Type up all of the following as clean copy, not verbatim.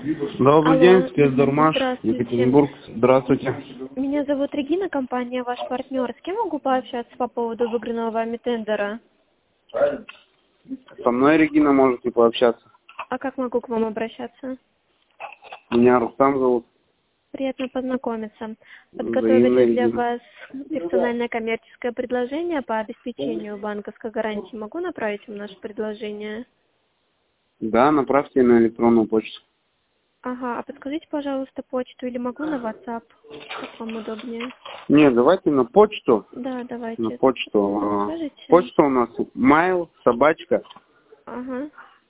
Добрый Алло, день, спецдормаш, здравствуйте. Екатеринбург. Здравствуйте. Меня зовут Регина, компания «Ваш партнер». С кем могу пообщаться по поводу выигранного вами тендера? Со мной, Регина, можете пообщаться. А как могу к вам обращаться? Меня Рустам зовут. Приятно познакомиться. Взаимно, Подготовили для Регина. вас персональное коммерческое предложение по обеспечению банковской гарантии. Могу направить вам наше предложение? Да, направьте на электронную почту. Ага, а подскажите, пожалуйста, почту или могу на WhatsApp? Как вам удобнее? Нет, давайте на почту. Да, На давайте. почту. Скажите. Почта у нас mail, собачка, Ага,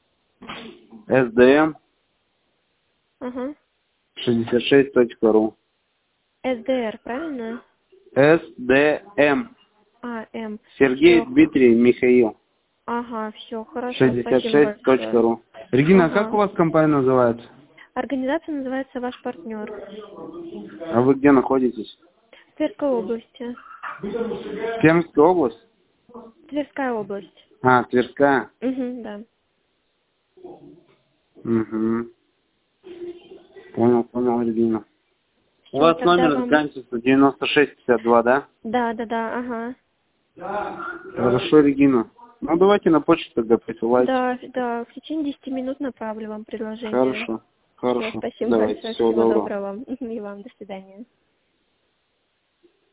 sdm ага. 66.ru. СДР, правильно? sdm. А, М. Сергей, Всё. Дмитрий, Михаил. Ага, все, хорошо, спасибо большое. 66.ru. Регина, как у Ага. вас компания называется? Организация называется «Ваш партнер». А вы где находитесь? В Тверской области. Пермская область? Тверская область. А, Тверская. Угу, да. Угу. Понял, Регина. У Все, вас тогда номер вам... заканчивается 9652, да? Да, ага. Хорошо, Регина. Ну, давайте на почту тогда присылайте. Да, в течение 10 минут направлю вам предложение. Хорошо, Все, хорошо. спасибо Давайте, большое, всего всего доброго. доброго вам. И вам, до свидания.